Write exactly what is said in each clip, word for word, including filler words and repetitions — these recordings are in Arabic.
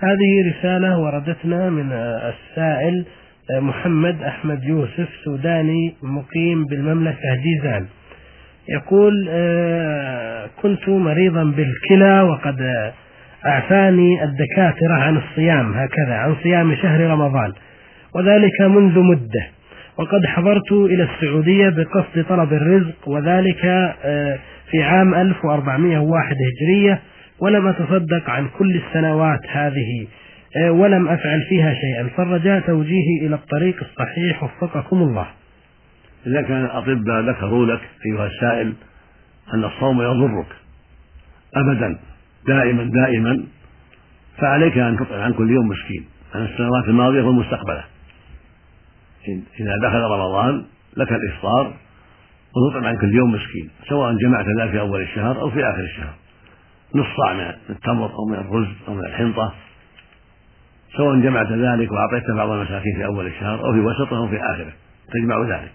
هذه رسالة وردتنا من السائل محمد أحمد يوسف، سوداني مقيم بالمملكة جيزان. يقول: كنت مريضا بالكلى وقد أعفاني الدكاترة عن الصيام، هكذا عن صيام شهر رمضان، وذلك منذ مدة، وقد حضرت إلى السعودية بقصد طلب الرزق، وذلك في عام ألف وأربعمائة وواحد هجرية، ولم أتصدق عن كل السنوات هذه ولم أفعل فيها شيئا، فالرجاء توجيهي إلى الطريق الصحيح وفقكم الله. إذا كان الأطباء ذكروا لك أيها السائل أن الصوم يضرك أبدا دائما دائما، فعليك أن تطعم عن كل يوم مسكين عن السنوات الماضية والمستقبلة. إذا دخل رمضان لك الإفطار وتطعم عن كل يوم مسكين، سواء جمعت ذلك في أول الشهر أو في آخر الشهر، نص صاع من التمر أو من الرز أو من الحنطة، سواء جمعت ذلك وأعطيت بعض المساكين في أول الشهر أو في وسطه أو في آخره، تجمع ذلك،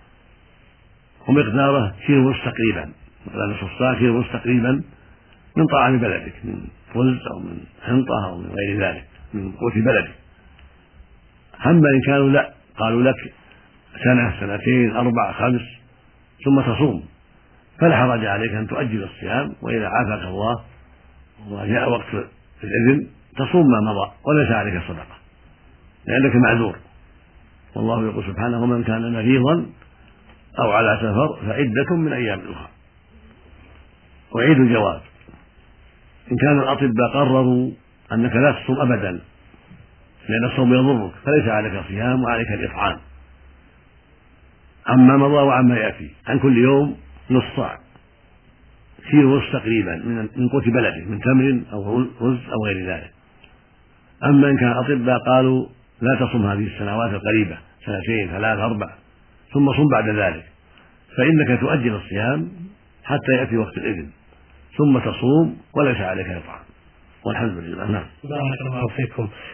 ومقداره كيلو ونصف تقريبا، مثلا نصف صاع كيلو ونصف تقريبا من طعام بلدك، من رز أو من حنطة أو من غير ذلك من قوت بلدك. أما إن كانوا لا قالوا لك سنة سنتين أربع خمس ثم تصوم، فلا حرج عليك أن تؤجل الصيام، وإذا عافاك الله وجاء وقت الإذن تصوم ما مضى وليس عليك صدقة لأنك معذور. والله يقول سبحانه: ومن كان مريضا أو على سفر فعدة من أيام أخرى. وعيد الجواب: إن كان الأطباء قرروا أنك لا تصوم أبدا لأن الصوم يضرك فليس عليك صيام وعليك الإطعام عما مضى وعما يأتي، عن كل يوم نص صاع كيلو ونصف تقريبا من قوت بلدك من تمر أو رز أو غير ذلك. أما إن كان الأطباء قالوا لا تصم هذه السنوات القريبة سنتين ثلاث أربع ثم صم بعد ذلك، فإنك تؤجل الصيام حتى يأتي وقت الإذن ثم تصوم وليس عليك إطعام، والحمد لله. نعم. بارك الله فيكم.